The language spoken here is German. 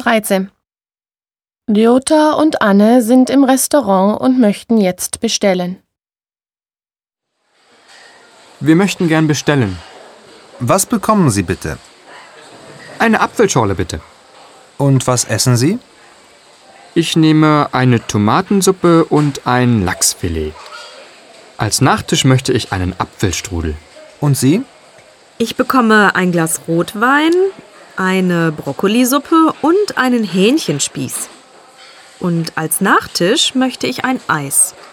13. Jutta und Anne sind im Restaurant und möchten jetzt bestellen. Wir möchten gern bestellen. Was bekommen Sie bitte? Eine Apfelschorle bitte. Und was essen Sie? Ich nehme eine Tomatensuppe und ein Lachsfilet. Als Nachtisch möchte ich einen Apfelstrudel. Und Sie? Ich bekomme ein Glas Rotwein, eine Brokkolisuppe und einen Hähnchenspieß. Und als Nachtisch möchte ich ein Eis.